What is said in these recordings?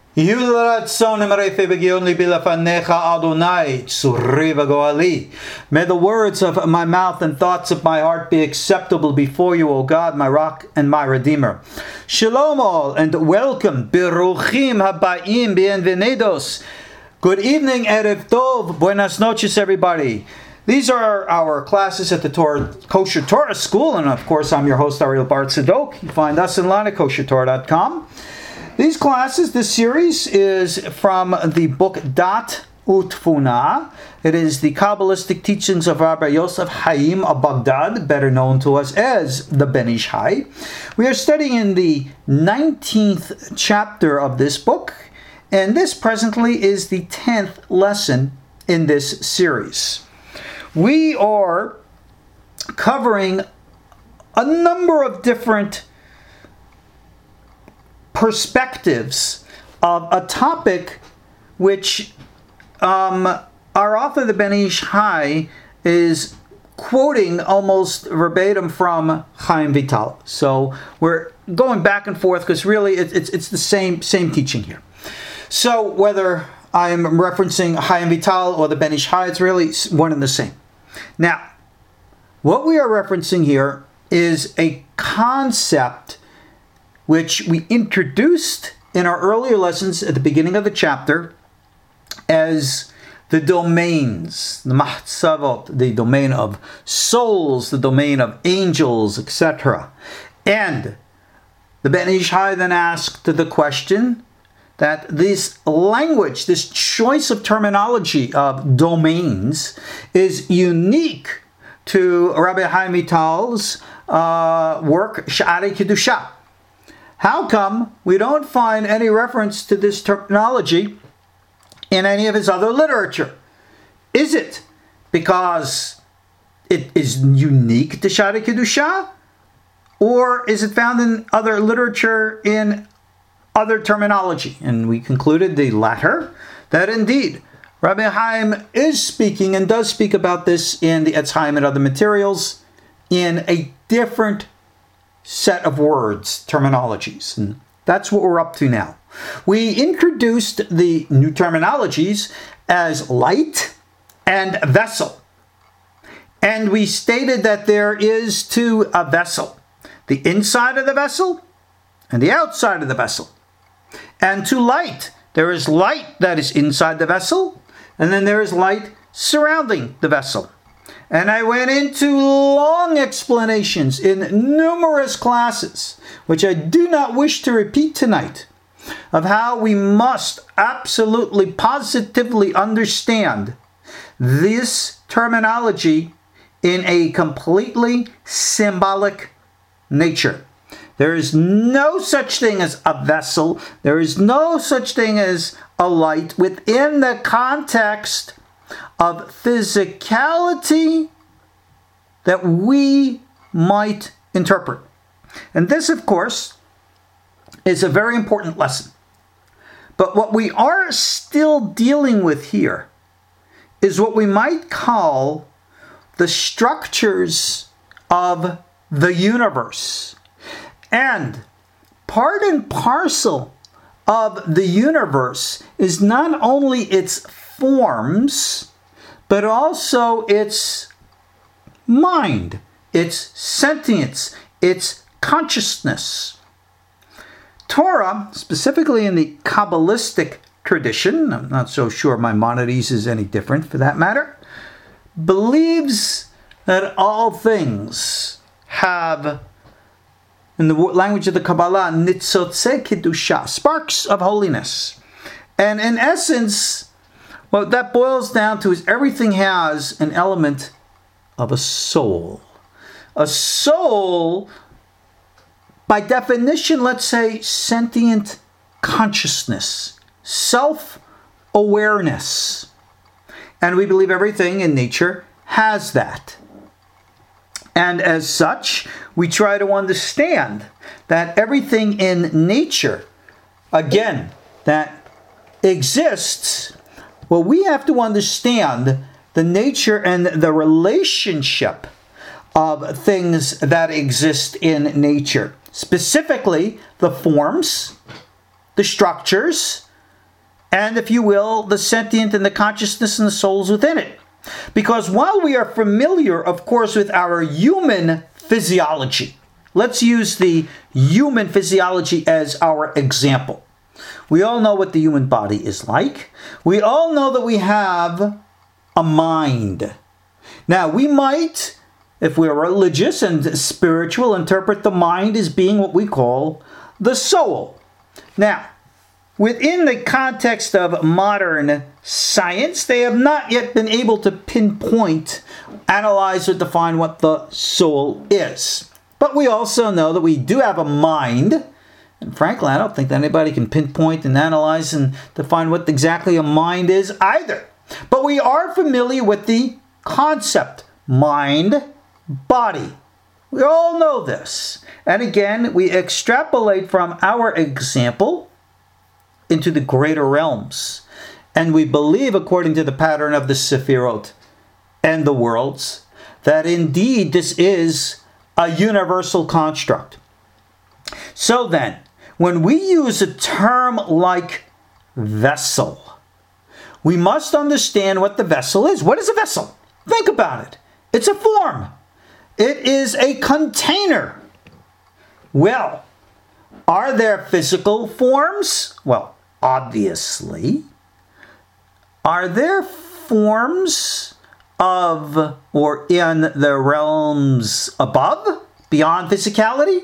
May the words of my mouth and thoughts of my heart be acceptable before you, O God, my rock and my redeemer. Shalom all, and welcome. Beruchim habayim, bienvenidos. Good evening, Erev Tov. Buenas noches, everybody. These are our classes at the Kosher Torah School, and of course, I'm your host, Ariel Bar Tzadok. You find us online at koshertorah.com. These classes, this series, is from the book Dat Utfuna. It is the Kabbalistic teachings of Rabbi Yosef Haim of Baghdad, better known to us as the Ben Ish Hai. We are studying in the 19th chapter of this book, and this presently is the 10th lesson in this series. We are covering a number of different perspectives of a topic which our author, the Ben Ish Hai, is quoting almost verbatim from Chaim Vital. So we're going back and forth because really it's the same teaching here. So whether I'm referencing Chaim Vital or the Ben Ish Hai, it's really one and the same. Now, what we are referencing here is a concept which we introduced in our earlier lessons at the beginning of the chapter as the domains, the mahtzavot, the domain of souls, the domain of angels, etc. And the Ben Ish Hai then asked the question that this language, this choice of terminology of domains is unique to Rabbi Chaim Vital's work, Sha'arei Kedusha. How come we don't find any reference to this terminology in any of his other literature? Is it because it is unique to Sha'arei Kedusha? Or is it found in other literature in other terminology? And we concluded the latter, that indeed Rabbi Chaim is speaking and does speak about this in the Etz Chaim and other materials in a different set of words, terminologies. And that's what we're up to now. We introduced the new terminologies as light and vessel. And we stated that there is to a vessel, the inside of the vessel and the outside of the vessel. And to light, there is light that is inside the vessel, and then there is light surrounding the vessel. And I went into long explanations in numerous classes, which I do not wish to repeat tonight, of how we must absolutely, positively understand this terminology in a completely symbolic nature. There is no such thing as a vessel. There is no such thing as a light within the context of physicality that we might interpret. And this, of course, is a very important lesson. But what we are still dealing with here is what we might call the structures of the universe. And part and parcel of the universe is not only its forms, but also its mind, its sentience, its consciousness. Torah, specifically in the Kabbalistic tradition, I'm not so sure Maimonides is any different for that matter, believes that all things have, in the language of the Kabbalah, nitzotze kedusha, sparks of holiness. And in essence, what that boils down to is everything has an element of a soul. A soul, by definition, let's say sentient consciousness, self-awareness. And we believe everything in nature has that. And as such, we try to understand that everything in nature, again, that exists, well, we have to understand the nature and the relationship of things that exist in nature. Specifically, the forms, the structures, and, if you will, the sentient and the consciousness and the souls within it. Because while we are familiar, of course, with our human physiology, let's use the human physiology as our example. We all know what the human body is like. We all know that we have a mind. Now, we might, if we're religious and spiritual, interpret the mind as being what we call the soul. Now, within the context of modern science, they have not yet been able to pinpoint, analyze, or define what the soul is. But we also know that we do have a mind. And frankly, I don't think that anybody can pinpoint and analyze and define what exactly a mind is either. But we are familiar with the concept, mind, body. We all know this. And again, we extrapolate from our example into the greater realms. And we believe, according to the pattern of the Sephirot and the worlds, that indeed this is a universal construct. So then, when we use a term like vessel, we must understand what the vessel is. What is a vessel? Think about it. It's a form. It is a container. Well, are there physical forms? Well, obviously. Are there forms of or in the realms above, beyond physicality?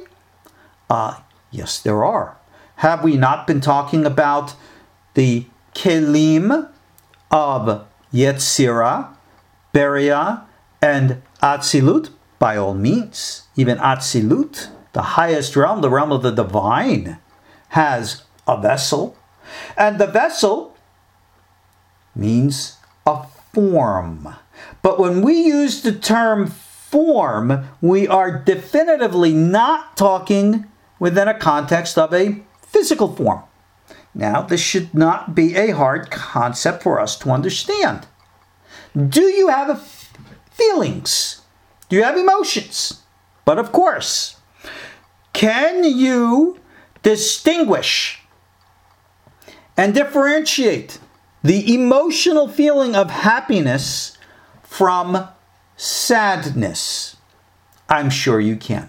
Yes, there are. Have we not been talking about the kelim of Yetzirah, Beria, and Atzilut? By all means. Even Atzilut, the highest realm, the realm of the divine, has a vessel. And the vessel means a form. But when we use the term form, we are definitively not talking within a context of a physical form. Now, this should not be a hard concept for us to understand. Do you have feelings? Do you have emotions? But of course, can you distinguish and differentiate the emotional feeling of happiness from sadness? I'm sure you can.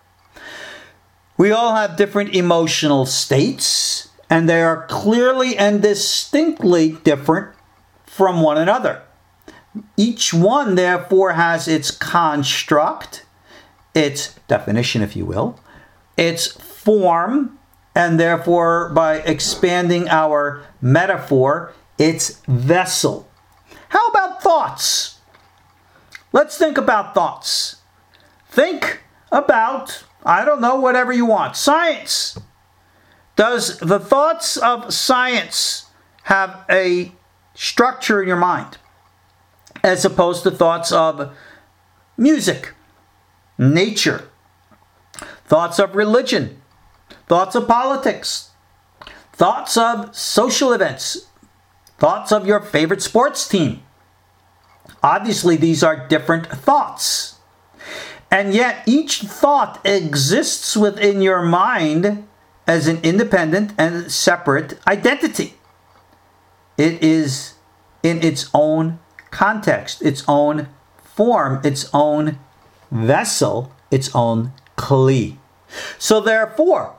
We all have different emotional states, and they are clearly and distinctly different from one another. Each one, therefore, has its construct, its definition, if you will, its form, and therefore, by expanding our metaphor, its vessel. How about thoughts? Let's think about thoughts. Think about, I don't know, whatever you want. Science. Does the thoughts of science have a structure in your mind, as opposed to thoughts of music, nature, thoughts of religion, thoughts of politics, thoughts of social events, thoughts of your favorite sports team? Obviously, these are different thoughts. And yet, each thought exists within your mind as an independent and separate identity. It is in its own context, its own form, its own vessel, its own kli. So therefore,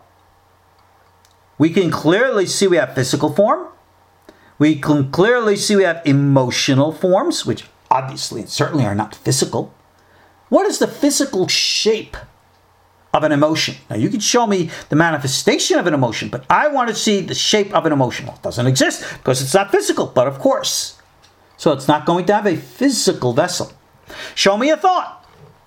we can clearly see we have physical form. We can clearly see we have emotional forms, which obviously and certainly are not physical. What is the physical shape of an emotion? Now, you can show me the manifestation of an emotion, but I want to see the shape of an emotion. Well, it doesn't exist because it's not physical, but of course. So it's not going to have a physical vessel. Show me a thought.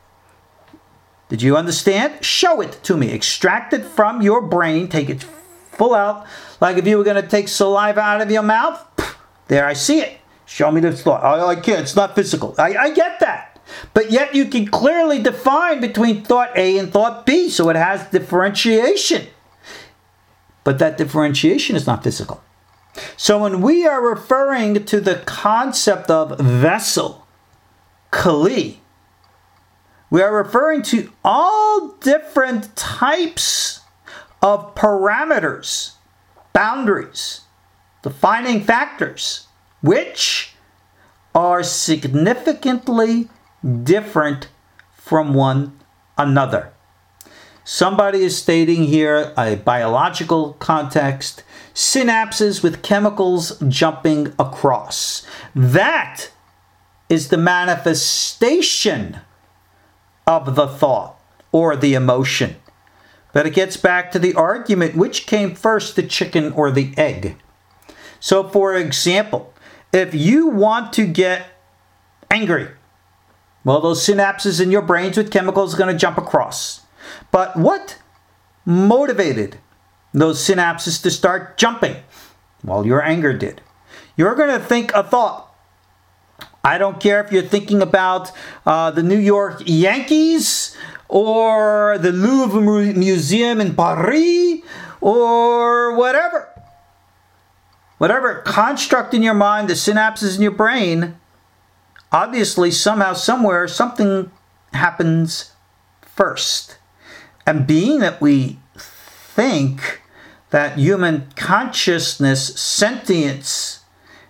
Did you understand? Show it to me. Extract it from your brain. Take it full out. Like if you were going to take saliva out of your mouth. There, I see it. Show me this thought. Oh, I can't. It's not physical. I get that. But yet you can clearly define between thought A and thought B. So it has differentiation. But that differentiation is not physical. So when we are referring to the concept of vessel, kli, we are referring to all different types of parameters, boundaries, defining factors, which are significantly different from one another. Somebody is stating here a biological context, synapses with chemicals jumping across. That is the manifestation of the thought or the emotion. But it gets back to the argument, which came first, the chicken or the egg? So, for example, if you want to get angry, well, those synapses in your brains with chemicals are going to jump across. But what motivated those synapses to start jumping? Well, your anger did. You're going to think a thought. I don't care if you're thinking about the New York Yankees or the Louvre Museum in Paris or whatever. Whatever construct in your mind, the synapses in your brain, obviously somehow, somewhere, something happens first. And being that we think that human consciousness, sentience,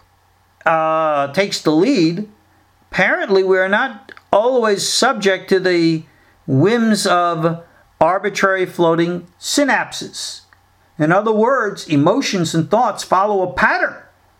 takes the lead, apparently we are not always subject to the whims of arbitrary floating synapses. In other words, emotions and thoughts follow a pattern.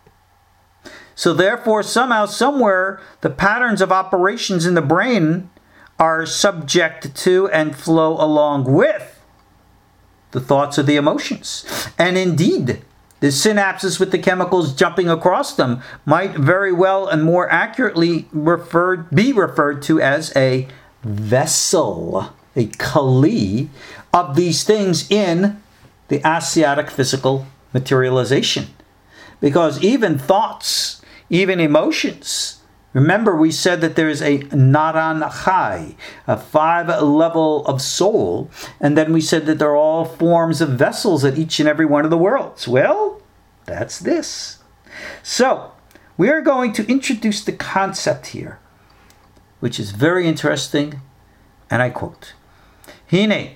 So therefore, somehow, somewhere, the patterns of operations in the brain are subject to and flow along with the thoughts of the emotions. And indeed, the synapses with the chemicals jumping across them might very well and more accurately be referred to as a vessel, a kali, of these things in the Asiatic physical materialization. Because even thoughts, even emotions, remember we said that there is a Naran Chai, a 5-level of soul, and then we said that they're all forms of vessels at each and every one of the worlds. Well, that's this. So, we are going to introduce the concept here, which is very interesting, and I quote, Hine,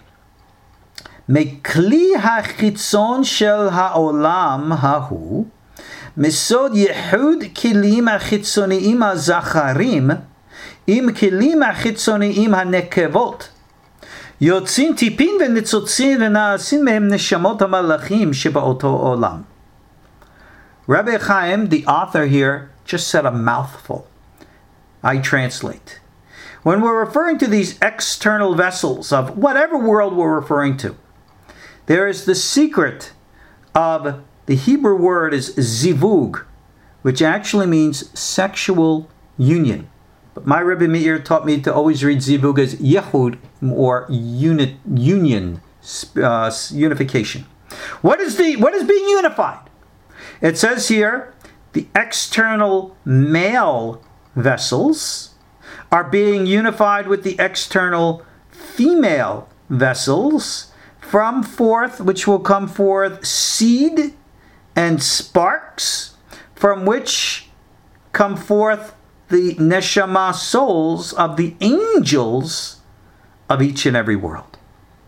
מכלי החיצון של העולם ההוא, מסוד ייחוד כלים החיצוניים הזכרים עם כלים החיצוניים הנקבות, יוצאים טיפין וניצוצים ונעשים מהם נשמות המלאכים שבאותו עולם. Rabbi Chaim, the author here, just said a mouthful. I translate. When we're referring to these external vessels of whatever world we're referring to, there is the secret of the Hebrew word is zivug, which actually means sexual union. But my Rebbe Meir taught me to always read zivug as yehud, or union, unification. What is being unified? It says here, the external male vessels are being unified with the external female vessels, from forth which will come forth seed and sparks, from which come forth the neshama souls of the angels of each and every world.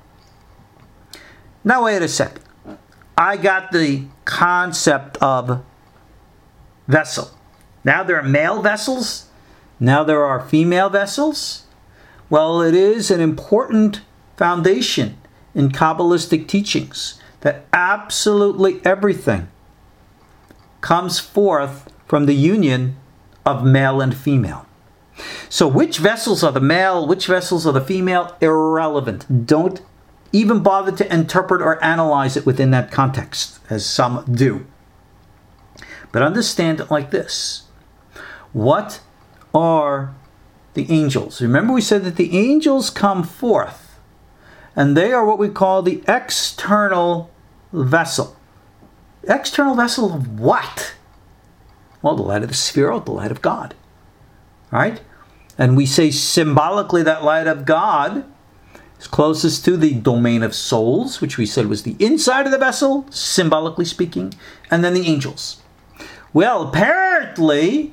Now wait a second. I got the concept of vessel. Now there are male vessels. Now there are female vessels. Well, it is an important foundation in Kabbalistic teachings that absolutely everything comes forth from the union of male and female. So which vessels are the male, which vessels are the female? Irrelevant. Don't even bother to interpret or analyze it within that context, as some do. But understand it like this. What are the angels? Remember we said that the angels come forth, and they are what we call the external vessel. External vessel of what? Well, the light of the Sefirot, the light of God. Right? And we say symbolically that light of God is closest to the domain of souls, which we said was the inside of the vessel, symbolically speaking, and then the angels. Well, apparently,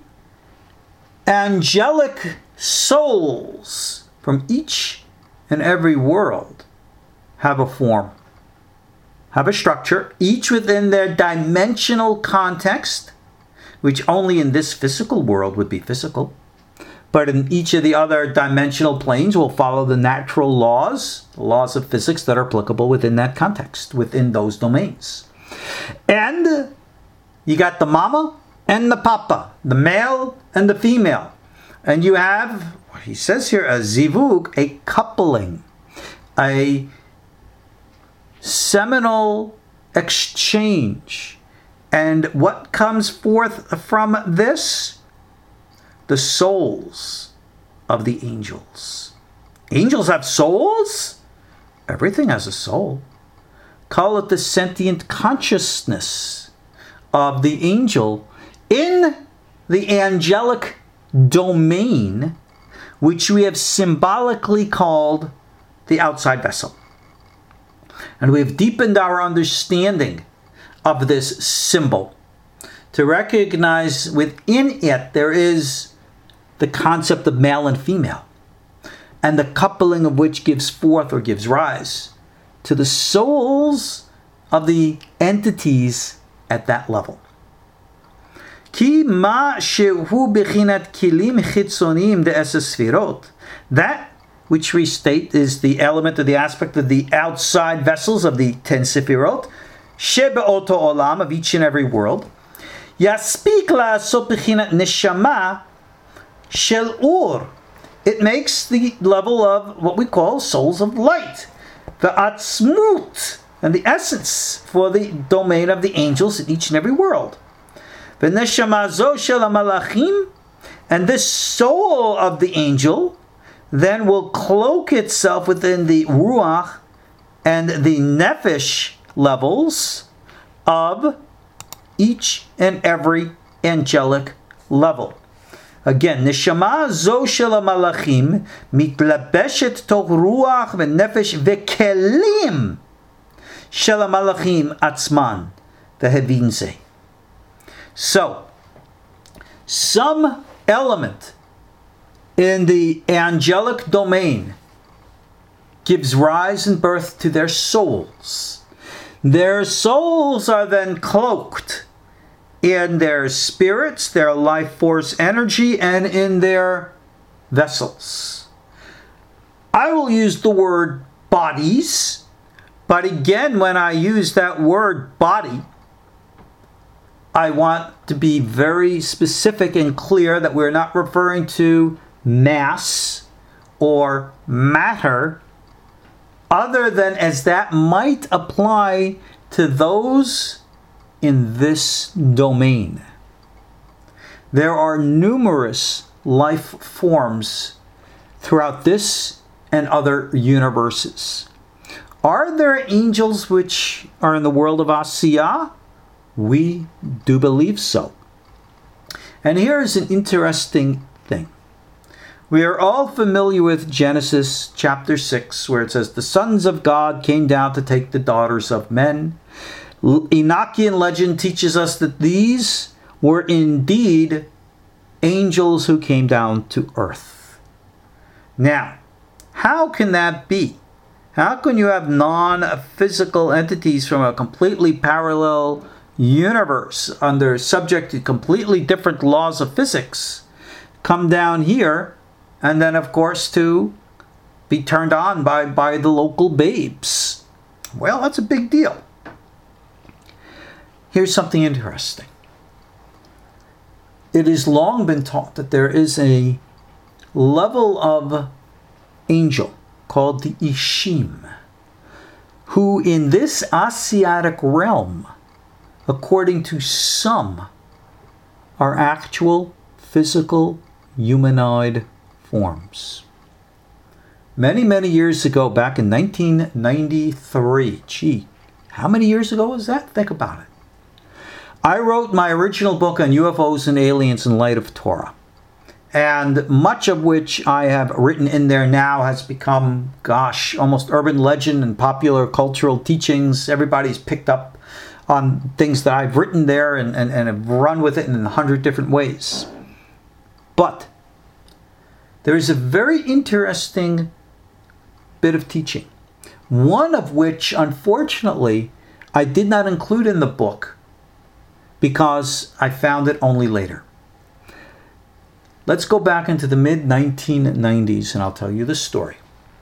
angelic souls from each and every world have a form, have a structure, each within their dimensional context, which only in this physical world would be physical. But in each of the other dimensional planes will follow the natural laws, the laws of physics that are applicable within that context, within those domains. And you got the mama and the papa, the male and the female. And you have, what he says here, a zivug, a coupling, a seminal exchange. And what comes forth from this? The souls of the angels. Angels have souls? Everything has a soul. Call it the sentient consciousness of the angel in the angelic domain, which we have symbolically called the outside vessel. And we have deepened our understanding of this symbol to recognize within it there is the concept of male and female, and the coupling of which gives forth or gives rise to the souls of the entities at that level. Ki ma shehu bechinat kilim chitzoniyim de'eseh sfirot. That which we state is the element or the aspect of the outside vessels of the 10 sefirot, shebe'oto olam, of each and every world. Yaspik la'asot bechinat neshama shel ur. It makes the level of what we call souls of light, the atzmut, and the essence for the domain of the angels in each and every world. The neshama zo shel malachim, and this soul of the angel then will cloak itself within the ruach and the nefesh levels of each and every angelic level. Again, neshama zo shel malachim mitlabeshet toch ruach v'nefesh v'kelim shel malachim atzman v'hevin zeh. So, some element in the angelic domain gives rise and birth to their souls. Their souls are then cloaked in their spirits, their life force energy, and in their vessels. I will use the word bodies, but again, when I use that word body, I want to be very specific and clear that we're not referring to mass or matter, other than as that might apply to those in this domain. There are numerous life forms throughout this and other universes. Are there angels which are in the world of Asiya? We do believe so. And here's an interesting thing. We are all familiar with Genesis chapter 6, where it says, the sons of God came down to take the daughters of men. Enochian legend teaches us that these were indeed angels who came down to earth. Now, how can that be? How can you have non-physical entities from a completely parallel universe subject to completely different laws of physics come down here and then, of course, to be turned on by the local babes? Well, that's a big deal. Here's something interesting. It has long been taught that there is a level of angel called the Ishim, who in this Asiatic realm, according to some, are actual physical humanoid forms. Many, many years ago, back in 1993, gee, how many years ago was that? Think about it. I wrote my original book on UFOs and aliens in light of Torah. And much of which I have written in there now has become, almost urban legend and popular cultural teachings. Everybody's picked up on things that I've written there and have run with it in 100 different ways. But there is a very interesting bit of teaching, one of which, unfortunately, I did not include in the book because I found it only later. Let's go back into the mid-1990s and I'll tell you the story.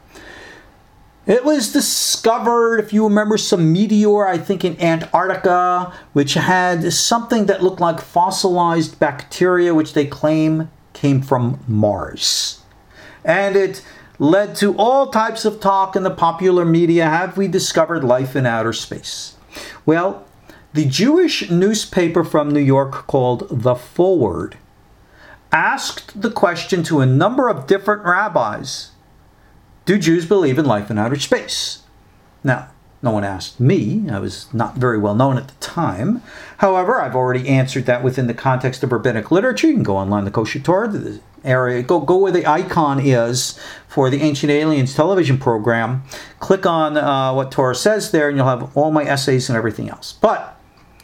It was discovered, if you remember, some meteor, I think in Antarctica, which had something that looked like fossilized bacteria, which they claim came from Mars. And it led to all types of talk in the popular media. Have we discovered life in outer space? Well, the Jewish newspaper from New York called The Forward asked the question to a number of different rabbis. Do Jews believe in life in outer space? Now, no one asked me. I was not very well known at the time. However, I've already answered that within the context of rabbinic literature. You can go online, the Kosher Torah, the area, go where the icon is for the Ancient Aliens television program. Click on what Torah says there, and you'll have all my essays and everything else. But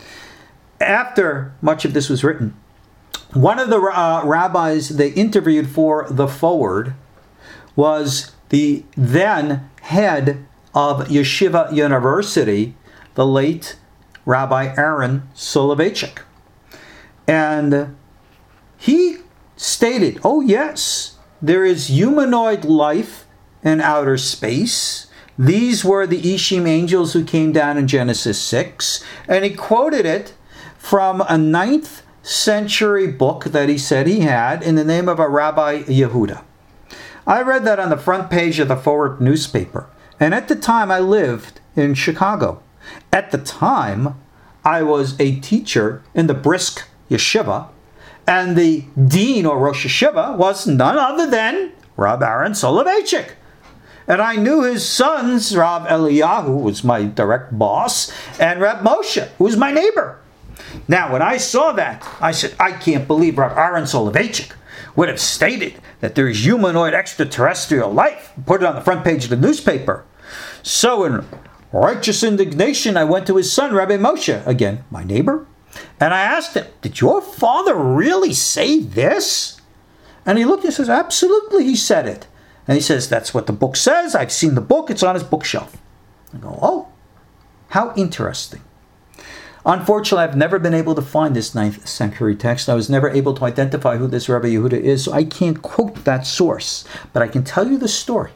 after much of this was written, one of the rabbis they interviewed for The Forward was the then head of Yeshiva University, the late Rabbi Aaron Soloveitchik. And he stated, oh yes, there is humanoid life in outer space. These were the Ishim angels who came down in Genesis 6. And he quoted it from a 9th century book that he said he had in the name of a Rabbi Yehuda. I read that on the front page of the Forward newspaper. And at the time, I lived in Chicago. At the time, I was a teacher in the Brisk Yeshiva. And the dean or Rosh Yeshiva was none other than Rab Aaron Soloveitchik. And I knew his sons, Rab Eliyahu, who was my direct boss, and Rab Moshe, who was my neighbor. Now, when I saw that, I said, I can't believe Rab Aaron Soloveitchik would have stated that there is humanoid extraterrestrial life, put it on the front page of the newspaper. So in righteous indignation, I went to his son, Rabbi Moshe, again, my neighbor, and I asked him, did your father really say this? And he looked and says, absolutely, he said it. And he says, that's what the book says. I've seen the book. It's on his bookshelf. I go, oh, how interesting. Unfortunately, I've never been able to find this 9th century text. I was never able to identify who this Rabbi Yehuda is, so I can't quote that source. But I can tell you the story.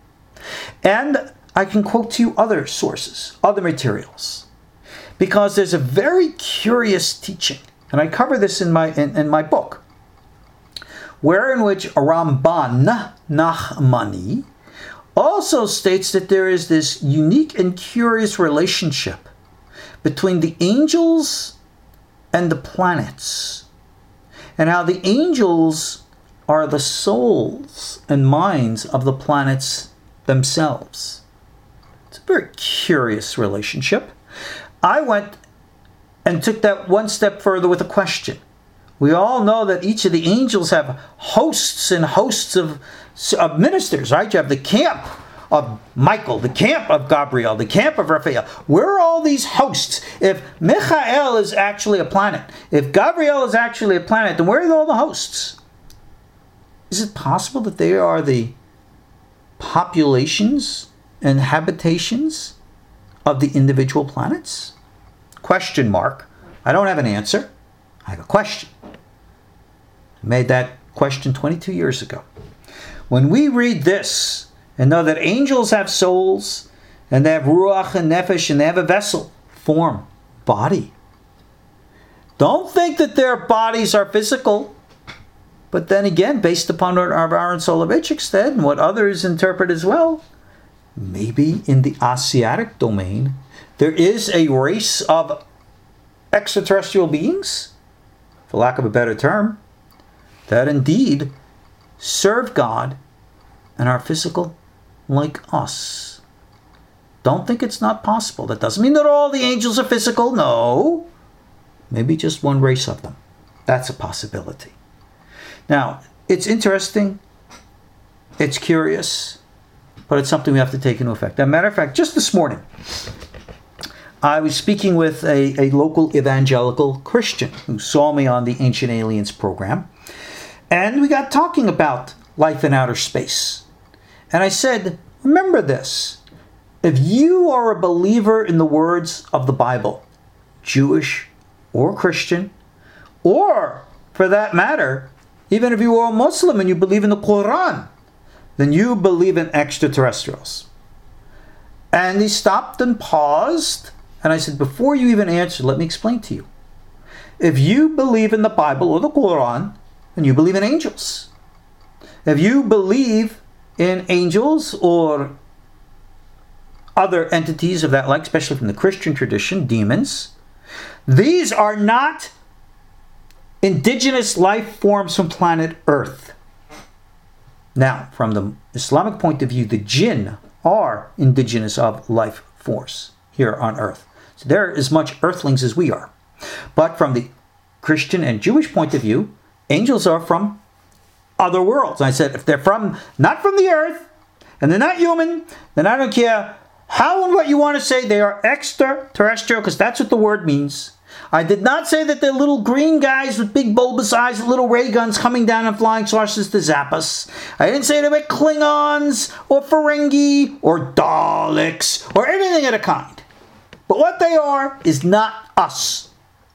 And I can quote to you other sources, other materials. Because there's a very curious teaching, and I cover this in my book, wherein which Ramban Nachmani also states that there is this unique and curious relationship between the angels and the planets, and how the angels are the souls and minds of the planets themselves. It's a very curious relationship. I went and took that one step further with a question. We all know that each of the angels have hosts and hosts of ministers, right? You have the camp of Michael, the camp of Gabriel, the camp of Raphael. Where are all these hosts? If Michael is actually a planet, if Gabriel is actually a planet, then where are all the hosts? Is it possible that they are the populations and habitations of the individual planets? Question mark. I don't have an answer. I have a question. I made that question 22 years ago. When we read this and know that angels have souls and they have ruach and nefesh and they have a vessel, form, body. Don't think that their bodies are physical. But then again, based upon what Aaron Soloveitchik said and what others interpret as well, maybe in the Asiatic domain, there is a race of extraterrestrial beings, for lack of a better term, that indeed serve God and are physical like us. Don't think it's not possible. That doesn't mean that all the angels are physical. No. Maybe just one race of them. That's a possibility. Now, it's interesting. It's curious. But it's something we have to take into effect. As a matter of fact, just this morning, I was speaking with a local evangelical Christian who saw me on the Ancient Aliens program. And we got talking about life in outer space. And I said, remember this. If you are a believer in the words of the Bible, Jewish or Christian, or for that matter, even if you are a Muslim and you believe in the Quran, then you believe in extraterrestrials. And he stopped and paused, and I said, before you even answer, let me explain to you. If you believe in the Bible or the Quran, then you believe in angels. If you believe in angels or other entities of that like, especially from the Christian tradition, demons, these are not indigenous life forms from planet Earth. Now, from the Islamic point of view, the jinn are indigenous of life force here on Earth. So they're as much earthlings as we are. But from the Christian and Jewish point of view, angels are from other worlds. And I said, if they're not from the Earth, and they're not human, then I don't care how and what you want to say, they are extraterrestrial, because that's what the word means. I did not say that they're little green guys with big bulbous eyes with little ray guns coming down and flying saucers to zap us. I didn't say they were Klingons or Ferengi or Daleks or anything of the kind. But what they are is not us.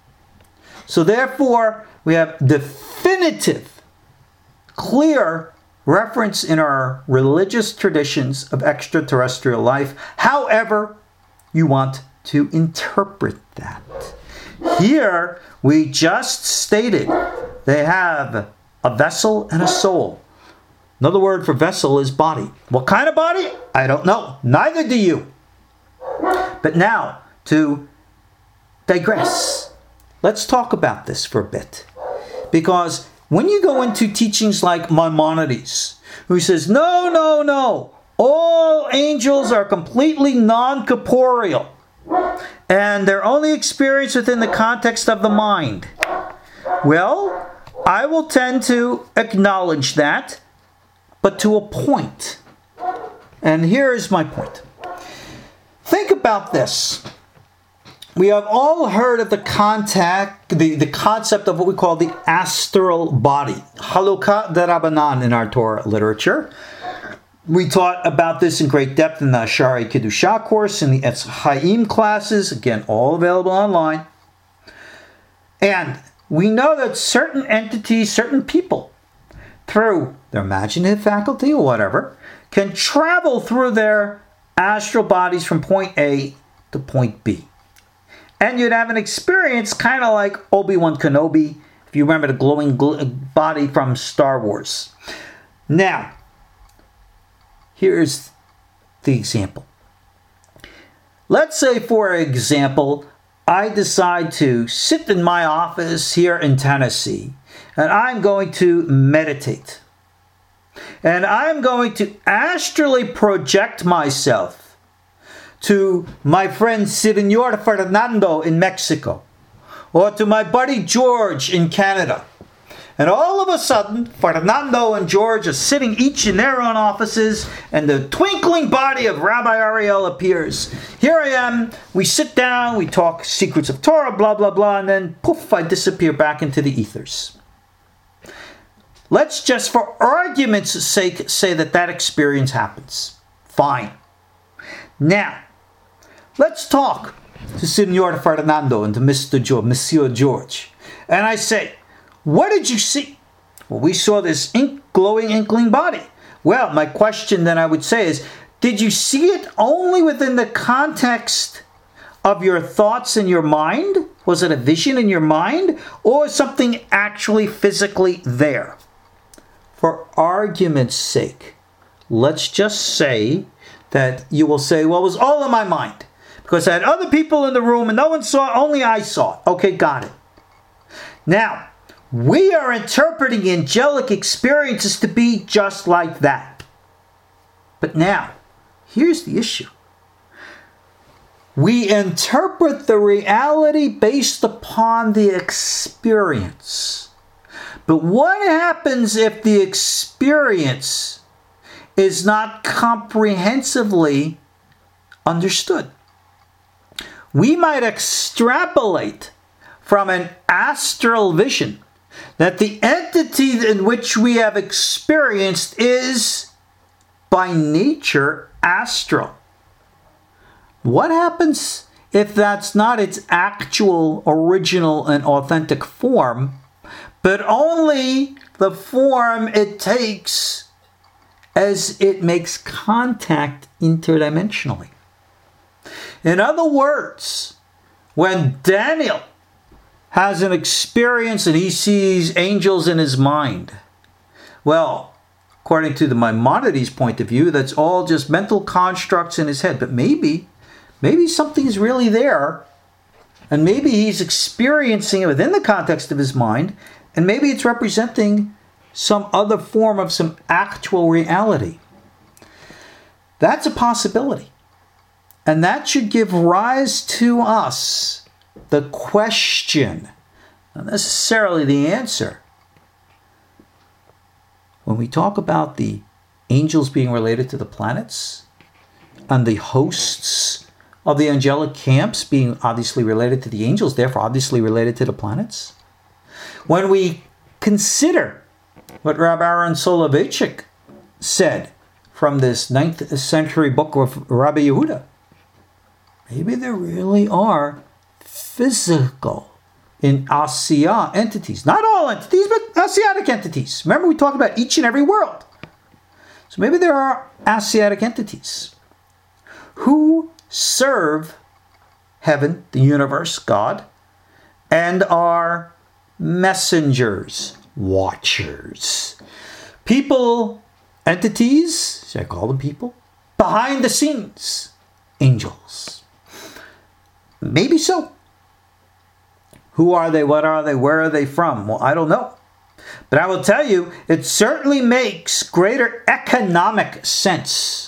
So therefore, we have definitive, clear reference in our religious traditions of extraterrestrial life, however you want to interpret that. Here, we just stated they have a vessel and a soul. Another word for vessel is body. What kind of body? I don't know. Neither do you. But now, to digress, let's talk about this for a bit. Because when you go into teachings like Maimonides, who says, no, all angels are completely non-corporeal, and they're only experienced within the context of the mind. Well, I will tend to acknowledge that, but to a point. And here is my point. Think about this. We have all heard of the concept of what we call the astral body, Halukah Darabanan in our Torah literature. We taught about this in great depth in the Shari Kedusha course, in the Etz Chaim classes, again, all available online. And we know that certain entities, certain people, through their imaginative faculty or whatever, can travel through their astral bodies from point A to point B. And you'd have an experience kind of like Obi-Wan Kenobi, if you remember the glowing body from Star Wars. Now, here's the example. Let's say, for example, I decide to sit in my office here in Tennessee, and I'm going to meditate. And I'm going to astrally project myself to my friend Senor Fernando in Mexico, or to my buddy George in Canada. And all of a sudden, Fernando and George are sitting each in their own offices, and the twinkling body of Rabbi Ariel appears. Here I am, we sit down, we talk secrets of Torah, blah, blah, blah, and then poof, I disappear back into the ethers. Let's just, for argument's sake, say that experience happens. Fine. Now, let's talk to Senor Fernando and to Monsieur George. And I say, what did you see? Well, we saw this glowing inkling body. Well, my question then I would say is, did you see it only within the context of your thoughts in your mind? Was it a vision in your mind? Or something actually physically there? For argument's sake, let's just say that you will say, well, it was all in my mind, because I had other people in the room and no one saw it, only I saw it. Okay, got it. Now, we are interpreting angelic experiences to be just like that. But now, here's the issue. We interpret the reality based upon the experience. But what happens if the experience is not comprehensively understood? We might extrapolate from an astral vision that the entity in which we have experienced is by nature astral. What happens if that's not its actual, original, and authentic form, but only the form it takes as it makes contact interdimensionally? In other words, when Daniel has an experience and he sees angels in his mind, well, according to the Maimonides' point of view, that's all just mental constructs in his head. But maybe something's really there, and maybe he's experiencing it within the context of his mind, and maybe it's representing some other form of some actual reality. That's a possibility. And that should give rise to us the question, not necessarily the answer. When we talk about the angels being related to the planets, and the hosts of the angelic camps being obviously related to the angels, therefore obviously related to the planets, when we consider what Rabbi Aaron Soloveitchik said from this 9th century book of Rabbi Yehuda, maybe there really are physical in Asiya entities. Not all entities, but Asiatic entities. Remember, we talked about each and every world. So maybe there are Asiatic entities who serve heaven, the universe, God, and are messengers, watchers. People, entities, should I call them people? Behind the scenes, angels. Maybe so. Who are they? What are they? Where are they from? Well, I don't know. But I will tell you, it certainly makes greater economic sense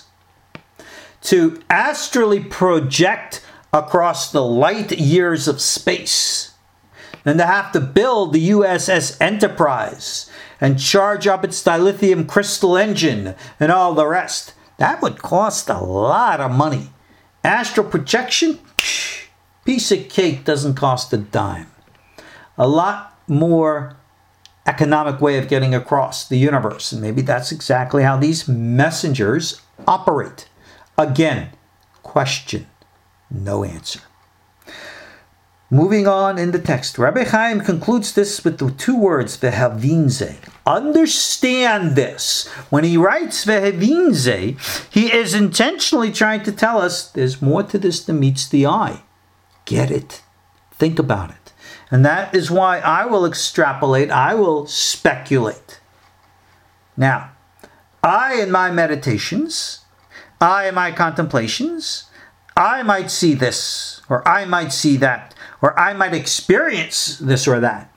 to astrally project across the light years of space than to have to build the USS Enterprise and charge up its dilithium crystal engine and all the rest. That would cost a lot of money. Astral projection, piece of cake, doesn't cost a dime. A lot more economic way of getting across the universe. And maybe that's exactly how these messengers operate. Again, question, no answer. Moving on in the text, Rabbi Chaim concludes this with the two words, vehavinze. Understand this. When he writes vehavinze, he is intentionally trying to tell us there's more to this than meets the eye. Get it. Think about it. And that is why I will extrapolate, I will speculate. Now, I in my meditations, I in my contemplations, I might see this, or I might see that, or I might experience this or that.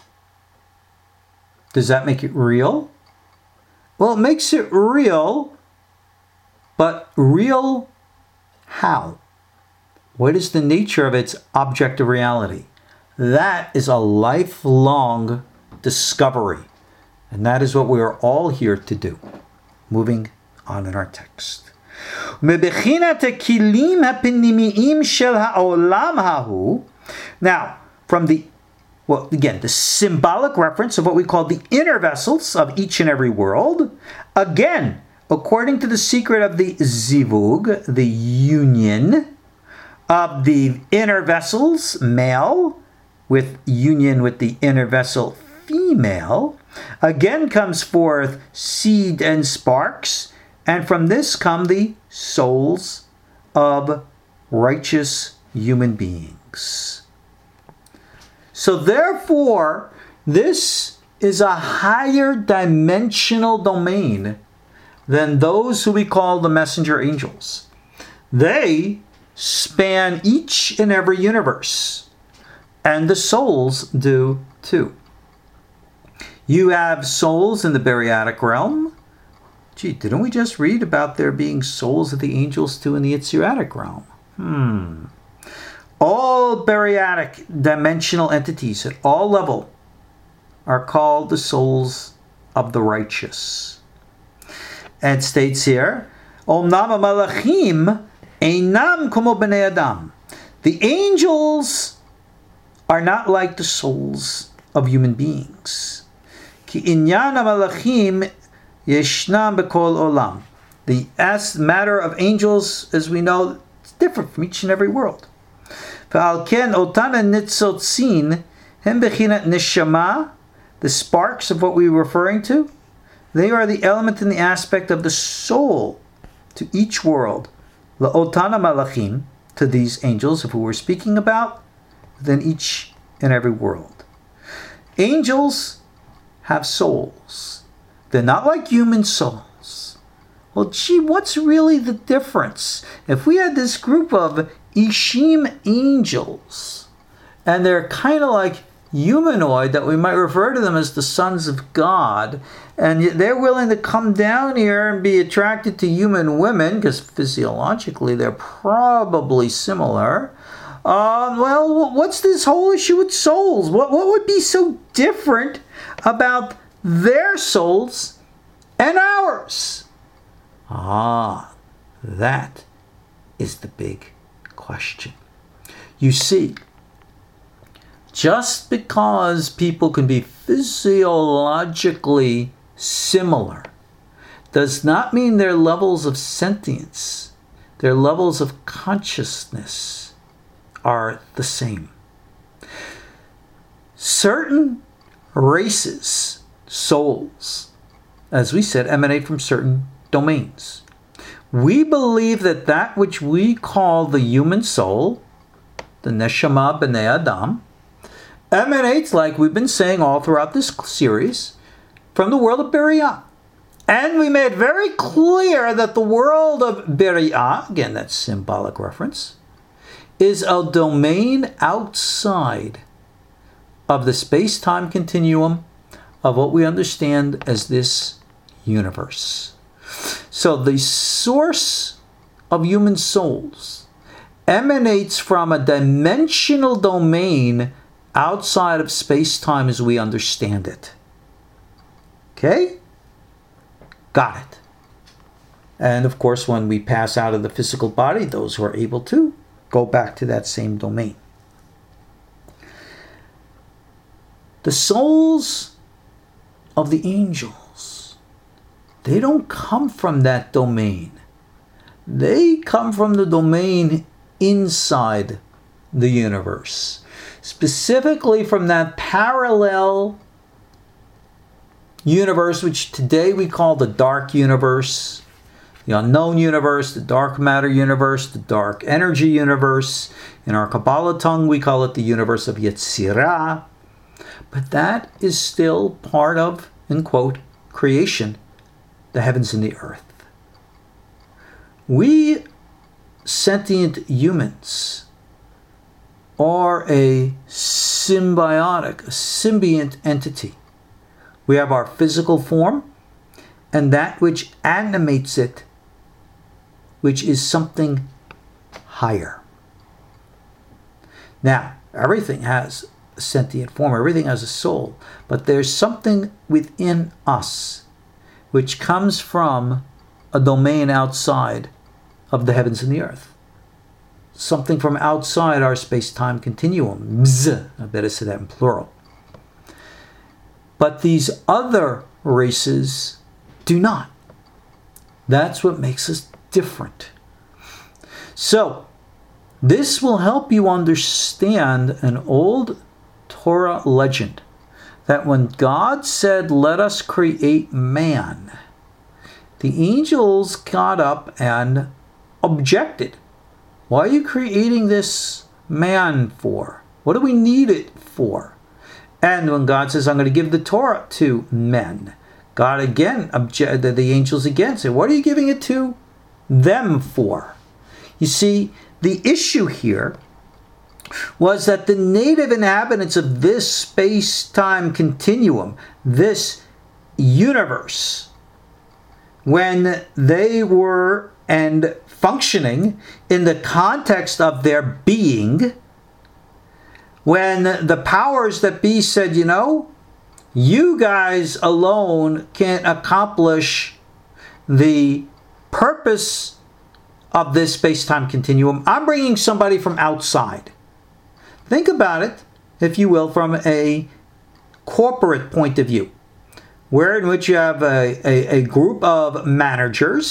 Does that make it real? Well, it makes it real, but real how? What is the nature of its objective reality? That is a lifelong discovery. And that is what we are all here to do. Moving on in our text. Now, from the symbolic reference of what we call the inner vessels of each and every world, again, according to the secret of the zivug, the union of the inner vessels, male, with union with the inner vessel, female, again comes forth seed and sparks, and from this come the souls of righteous human beings. So therefore, this is a higher dimensional domain than those who we call the messenger angels. They span each and every universe. And the souls do too. You have souls in the Bariatic realm. Gee, didn't we just read about there being souls of the angels too in the Yitzhiratic realm? All Bariatic dimensional entities at all level are called the souls of the righteous. And it states here, Omnam malachim einam como bnei adam. The angels are not like the souls of human beings. Ki inyan malachim yeshnam bekol olam. The matter of angels, as we know, different from each and every world. The sparks of what we were referring to, they are the element in the aspect of the soul to each world. La'otana malachim, to these angels, if we were speaking about, then each and every world. Angels have souls. They're not like human souls. Well, gee, what's really the difference? If we had this group of Ishim angels, and they're kind of like humanoid, that we might refer to them as the sons of God, and they're willing to come down here and be attracted to human women, because physiologically they're probably similar. Well, what's this whole issue with souls? What would be so different about their souls and ours? That is the big question. You see, just because people can be physiologically similar does not mean their levels of sentience, their levels of consciousness are the same. Certain races, souls, as we said, emanate from certain domains. We believe that which we call the human soul, the Neshama B'nai Adam, emanates, like we've been saying all throughout this series, from the world of Beriah. And we made very clear that the world of Beriah, again, that's symbolic reference, is a domain outside of the space-time continuum of what we understand as this universe. So the source of human souls emanates from a dimensional domain outside of space-time as we understand it. Okay? Got it. And of course, when we pass out of the physical body, those who are able to go back to that same domain. The souls of the angels, they don't come from that domain. They come from the domain inside the universe. Specifically from that parallel universe, which today we call the dark universe, the unknown universe, the dark matter universe, the dark energy universe. In our Kabbalah tongue, we call it the universe of Yetzirah. But that is still part of, in quote, creation, the heavens and the earth. We sentient humans are a symbiont entity. We have our physical form and that which animates it, which is something higher. Now, everything has a sentient form, everything has a soul, but there's something within us which comes from a domain outside of the heavens and the earth. Something from outside our space-time continuum. I better say that in plural. But these other races do not. That's what makes us different. So, this will help you understand an old Torah legend that when God said, "Let us create man," the angels got up and objected. Why are you creating this man for? What do we need it for? And when God says, "I'm going to give the Torah to men," God again objected. The angels again say, "What are you giving it to them for?" You see, the issue here was that the native inhabitants of this space-time continuum, this universe, when they were and functioning in the context of their being, when the powers that be said, you know, you guys alone can't accomplish the purpose of this space-time continuum. I'm bringing somebody from outside. Think about it, if you will, from a corporate point of view, where in which you have a group of managers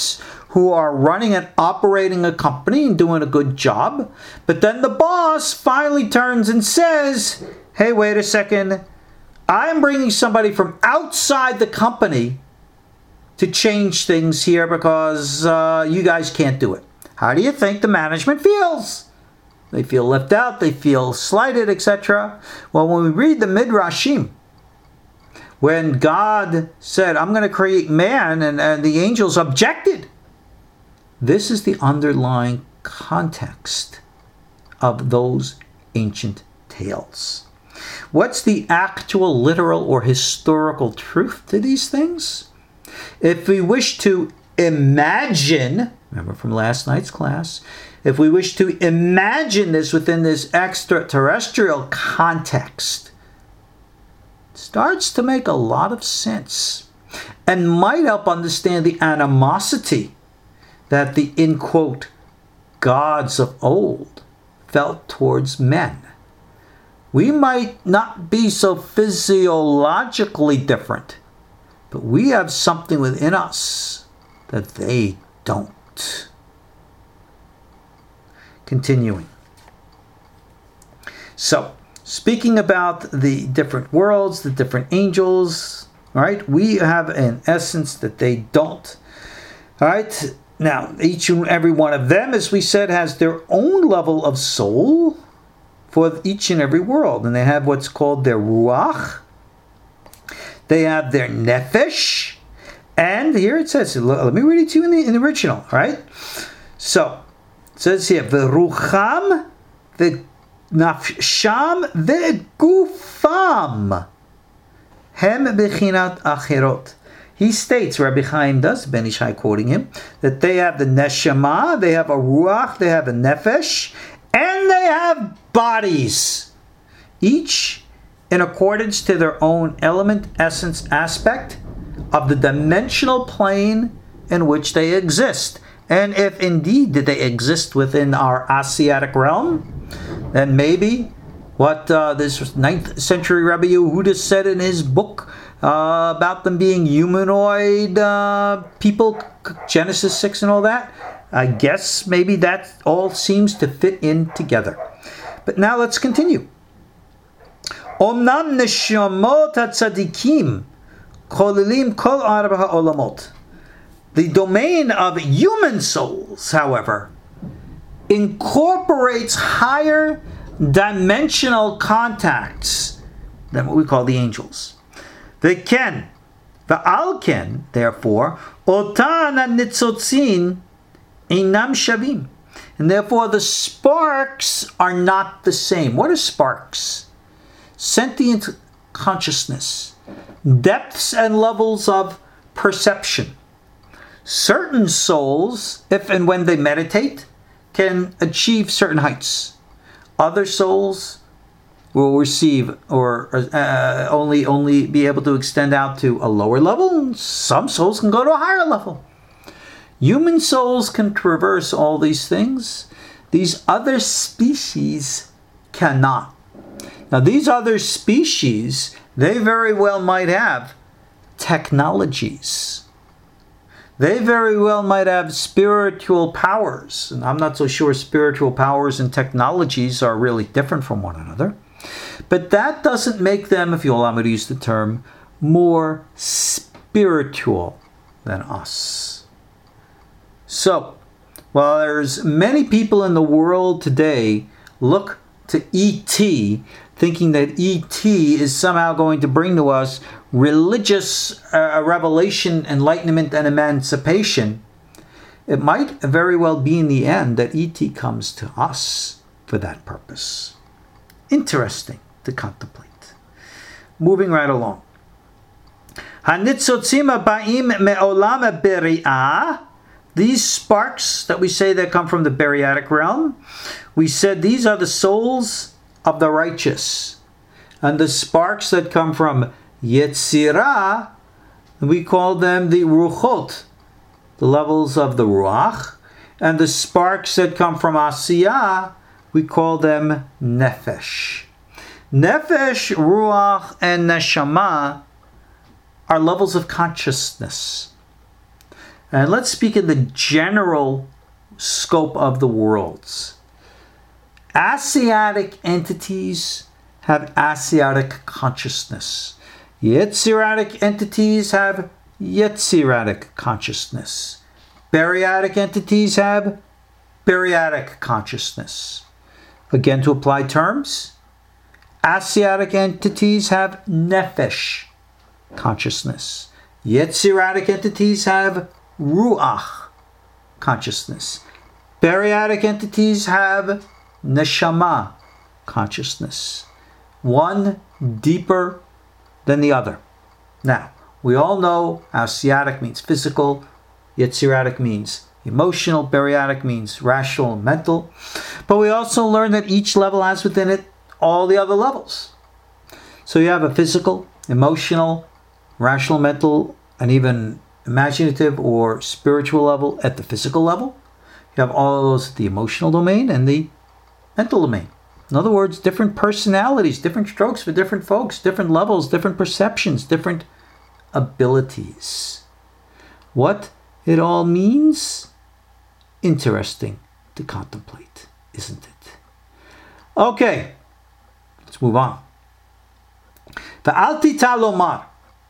who are running and operating a company and doing a good job. But then the boss finally turns and says, hey, wait a second. I'm bringing somebody from outside the company to change things here because you guys can't do it. How do you think the management feels? They feel left out, they feel slighted, etc. Well, when we read the Midrashim, when God said, I'm going to create man, and the angels objected, this is the underlying context of those ancient tales. What's the actual literal or historical truth to these things? If we wish to imagine, remember from last night's class, if we wish to imagine this within this extraterrestrial context, it starts to make a lot of sense and might help understand the animosity that the, in quote, gods of old felt towards men. We might not be so physiologically different, but we have something within us that they don't. Continuing. So, speaking about the different worlds, the different angels, all right, we have an essence that they don't. All right, now, each and every one of them, as we said, has their own level of soul for each and every world. And they have what's called their ruach. They have their nefesh. And here it says, let me read it to you in the original, all right? So, it says here, V'rucham, v'nafsham, v'gufam, hem bechinat achirot. He states, Rabbi Chaim does, Ben Ish Hai quoting him, that they have the neshama, they have a ruach, they have a nefesh, and they have bodies. Each in accordance to their own element, essence, aspect of the dimensional plane in which they exist. And if indeed did they exist within our Asiatic realm, then maybe what this 9th century Rabbi Yehuda said in his book about them being humanoid people, Genesis 6 and all that, I guess maybe that all seems to fit in together. But now let's continue. Omnam neshamot hatzadikim kolilim kol arba ha'olamot. The domain of human souls, however, incorporates higher dimensional contacts than what we call the angels. V'ken, v'al therefore, otan ha'nitzotzin einam shavim. And therefore the sparks are not the same. What are sparks? Sentient consciousness, depths and levels of perception. Certain souls, if and when they meditate, can achieve certain heights. Other souls will receive or only be able to extend out to a lower level. Some souls can go to a higher level. Human souls can traverse all these things. These other species cannot. Now, these other species, they very well might have technologies. They very well might have spiritual powers. And I'm not so sure spiritual powers and technologies are really different from one another. But that doesn't make them, if you allow me to use the term, more spiritual than us. So, while there's many people in the world today look to E.T., thinking that E.T. is somehow going to bring to us religious revelation, enlightenment, and emancipation, it might very well be in the end that E.T. comes to us for that purpose. Interesting to contemplate. Moving right along. Hanitzotzim ba'im me'olam beri'ah. These sparks that we say that come from the Beriatic realm, we said these are the souls of the righteous. And the sparks that come from Yetzirah, we call them the Ruchot, the levels of the Ruach. And the sparks that come from Asiyah, we call them Nefesh. Nefesh, Ruach, and Neshama are levels of consciousness. And let's speak in the general scope of the worlds. Asiatic entities have Asiatic consciousness. Yetziratic entities have Yetziratic consciousness. Bariatic entities have Bariatic consciousness. Again, to apply terms, Asiatic entities have Nefesh consciousness. Yetziratic entities have Ruach consciousness. Bariatic entities have Neshama consciousness. One deeper than the other. Now, we all know Asiatic means physical, Yetziratic means emotional, Bariatic means rational and mental. But we also learn that each level has within it all the other levels. So you have a physical, emotional, rational, mental, and even imaginative or spiritual level at the physical level. You have all of those at the emotional domain and the mental domain. In other words, different personalities, different strokes for different folks, different levels, different perceptions, different abilities. What it all means? Interesting to contemplate, isn't it? Okay, let's move on. ואל תיטע לומר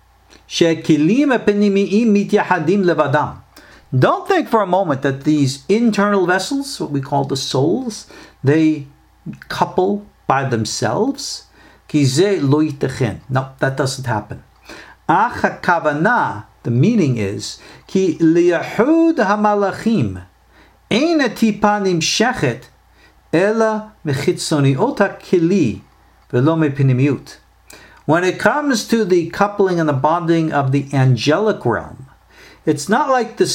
שהכלים הפנימיים מתייחדים לבדם. Don't think for a moment that these internal vessels, what we call the souls, they couple by themselves. כי זה לא ייתכן. No, that doesn't happen. אך הכוונה, the meaning is, כי לייחוד המלאכים אין הטיפה נמשכת אלא מחיצוניות הכלי ולא מפנימיות. When it comes to the coupling and the bonding of the angelic realm, it's not like the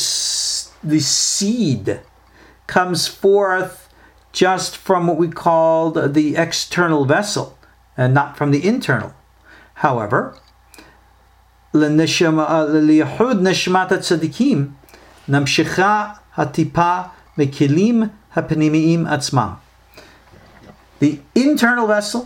seed comes forth just from what we call the external vessel and not from the internal. However, לייחוד נשמת הצדיקים נמשיכה הטיפה מכלים הפנימיים עצמם. The internal vessel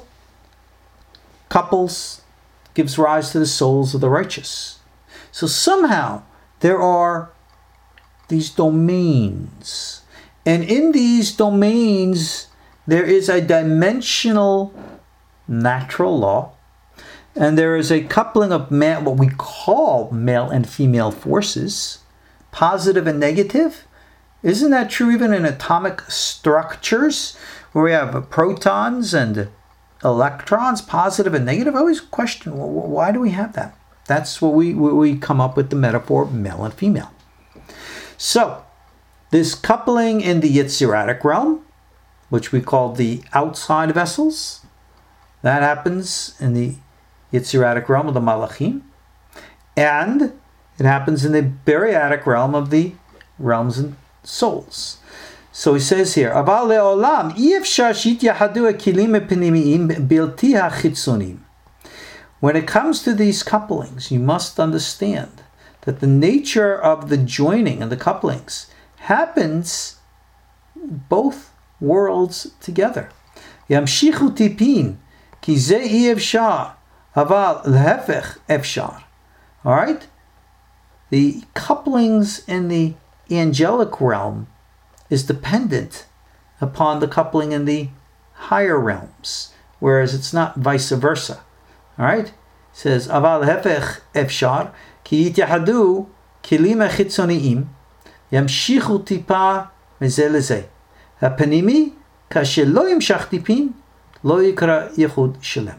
couples, gives rise to the souls of the righteous. So somehow there are these domains. And in these domains, there is a dimensional natural law. And there is a coupling of what we call male and female forces, positive and negative. Isn't that true even in atomic structures where we have protons and electrons, positive and negative? I always question, why do we have that? That's what we come up with the metaphor of male and female. So, this coupling in the Yetziratic realm, which we call the outside vessels, that happens in the Yetziratic realm of the Malachim, and it happens in the Bariatic realm of the realms and souls. So he says here, אבל לעולם אי אפשר שיתייחדו הכלים הפנימיים בלתי החיצוניים. When it comes to these couplings, you must understand that the nature of the joining and the couplings happens both worlds together. ימשיכו טיפין, כי זה אי אפשר, אבל להפך אפשר. Alright? The couplings in the angelic realm is dependent upon the coupling in the higher realms, whereas it's not vice versa. Alright? It says, אבל ההפך אפשר, כי יתייחדו כלים החיצוניים, ימשיכו טיפה מזה לזה. הפנימי, כאשר לא ימשך טיפין, לא יקרא ייחוד שלם.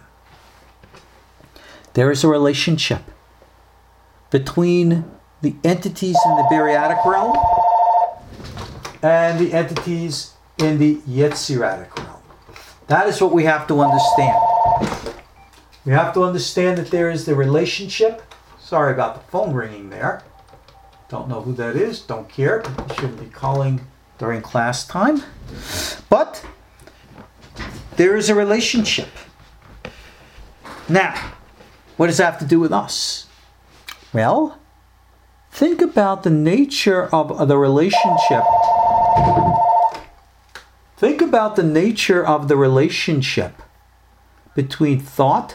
There is a relationship between the entities in the Bariatic realm and the entities in the Yetziratic realm. That is what we have to understand. We have to understand that there is the relationship. Sorry about the phone ringing there. Don't know who that is. Don't care. You shouldn't be calling during class time. But there is a relationship. Now, what does that have to do with us? Well, think about the nature of the relationship. Think about the nature of the relationship between thought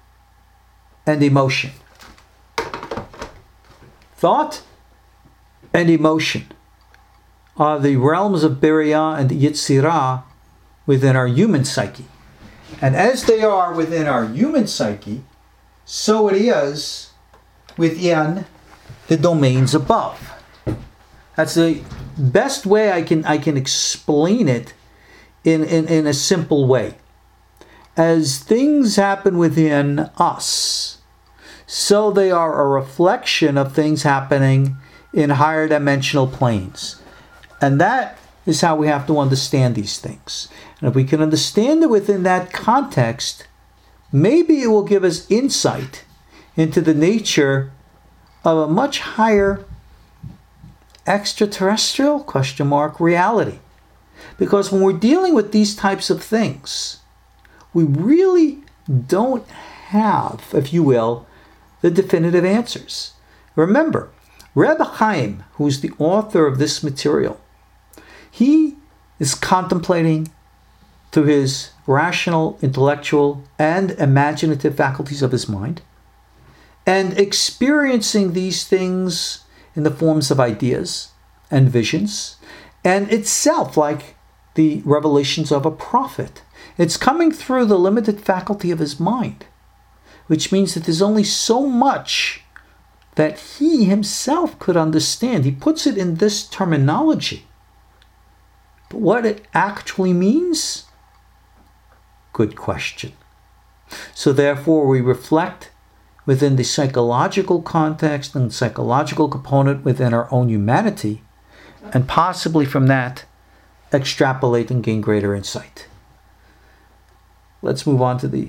and emotion. Thought and emotion are the realms of Beriah and Yetzirah within our human psyche. And as they are within our human psyche, so it is within the domains above. That's the best way I can explain it in a simple way. As things happen within us, so they are a reflection of things happening in higher dimensional planes. And that is how we have to understand these things. And if we can understand it within that context, maybe it will give us insight into the nature of a much higher extraterrestrial reality. Because when we're dealing with these types of things, we really don't have, if you will, the definitive answers. Remember, Reb Chaim, who's the author of this material, he is contemplating through his rational, intellectual, and imaginative faculties of his mind, and experiencing these things in the forms of ideas and visions, and itself like the revelations of a prophet. It's coming through the limited faculty of his mind, which means that there's only so much that he himself could understand. He puts it in this terminology. But what it actually means? Good question. So therefore we reflect within the psychological context and psychological component within our own humanity, and possibly from that extrapolate and gain greater insight. Let's move on to the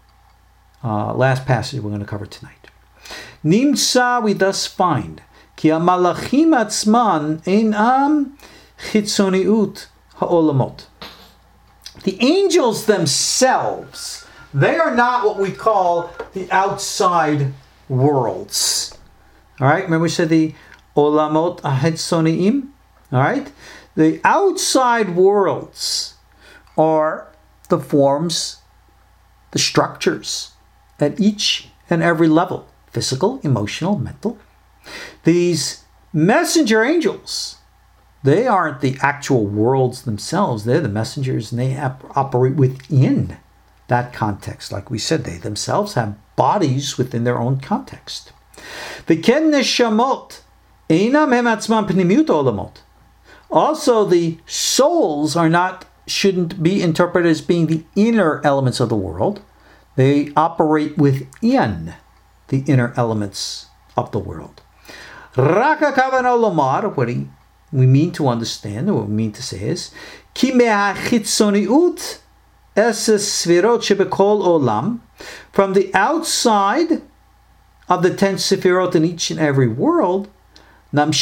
last passage we're going to cover tonight. Nimsa, we thus find, ki ha-malachim atzman einam chitzoniut ha'olamot. The angels themselves, they are not what we call the outside worlds. All right, remember we said the olamot ahitzoniim? All right, the outside worlds are the forms, the structures at each and every level, physical, emotional, mental. These messenger angels, they aren't the actual worlds themselves. They're the messengers, and they operate within that context. Like we said, they themselves have bodies within their own context. Also, the souls shouldn't be interpreted as being the inner elements of the world. They operate within the inner elements of the world. What we mean to understand, or what we mean to say is, from the outside of the 10 sefirot in each and every world, from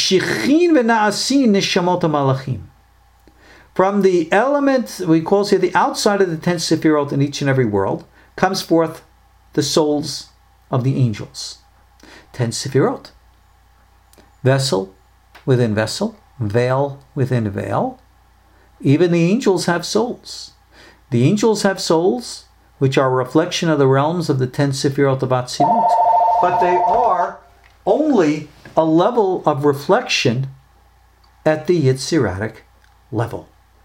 the element we call here the outside of the 10 sefirot in each and every world, comes forth the souls of the angels. 10 sefirot. Vessel within vessel, veil within veil. Even the angels have souls. The angels have souls which are a reflection of the realms of the 10 sefirot of Atzilut. But they are only a level of reflection at the Yitziratic level.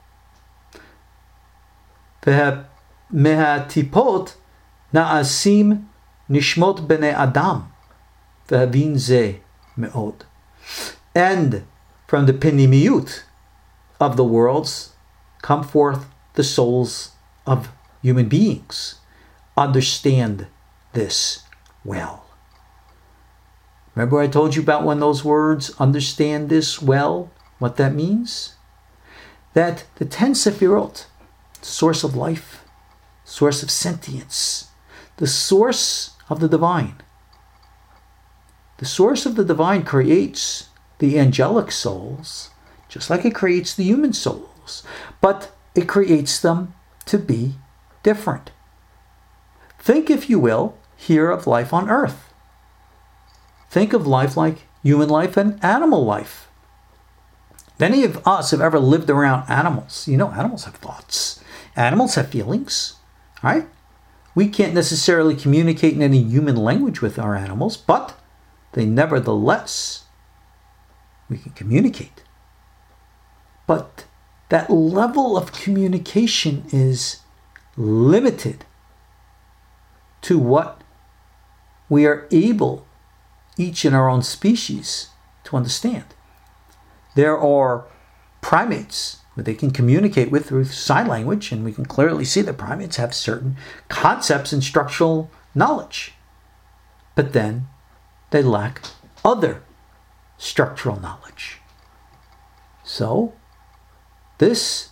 Mehatipot na'asim nishmot b'nei adam v'havin ze me'od. And from the penimiyut of the worlds come forth the souls of human beings. Understand this well. Remember I told you about when those words, understand this well, what that means? That the 10 sefirot, source of life, source of sentience, the source of the divine. The source of the divine creates the angelic souls, just like it creates the human souls, but it creates them to be different. Think, if you will, here of life on earth. Think of life like human life and animal life. If any of us have ever lived around animals, you know animals have thoughts. Animals have feelings, right? We can't necessarily communicate in any human language with our animals, but they nevertheless We can communicate. But that level of communication is limited to what we are able, each in our own species, to understand. There are primates where they can communicate with through sign language, and we can clearly see that primates have certain concepts and structural knowledge. But then they lack other structural knowledge. So, this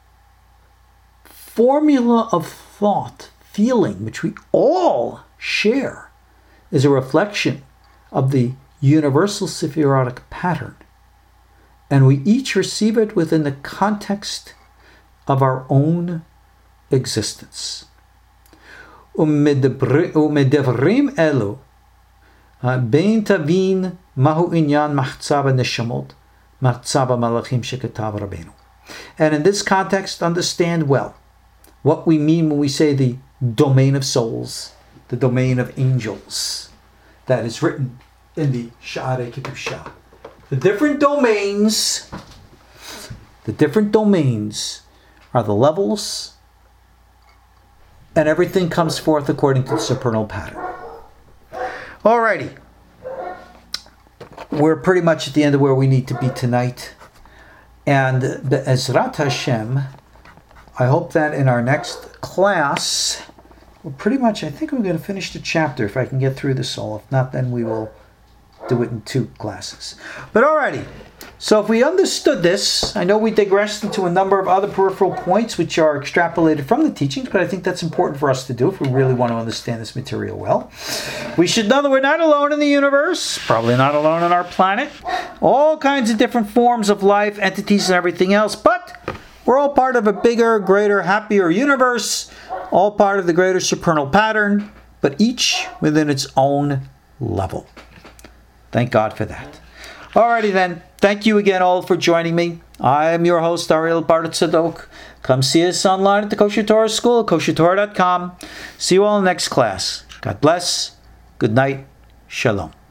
formula of thought, feeling, which we all share, is a reflection of the universal Sephirotic pattern. And we each receive it within the context of our own existence. Umedevrim elu, ben tavin mahu inyan mahtzava neshamot, mahtzava malachim shekatav rabbeinu. And in this context, understand well what we mean when we say the domain of souls, the domain of angels, that is written in the Sha'arei Kedusha. The different domains are the levels, and everything comes forth according to the supernal pattern. Alrighty. We're pretty much at the end of where we need to be tonight. And Be'ezrat Hashem, I hope that in our next class, I think we're going to finish the chapter if I can get through this all. If not, then we will do it in 2 classes. But alrighty. So if we understood this, I know we digressed into a number of other peripheral points which are extrapolated from the teachings, but I think that's important for us to do if we really want to understand this material well. We should know that we're not alone in the universe, probably not alone on our planet. All kinds of different forms of life, entities, and everything else, but we're all part of a bigger, greater, happier universe, all part of the greater supernal pattern, but each within its own level. Thank God for that. Alrighty then. Thank you again all for joining me. I am your host, Ariel Bartzadok. Come see us online at the Kosher Torah School at koshertorah.com. See you all in the next class. God bless. Good night. Shalom.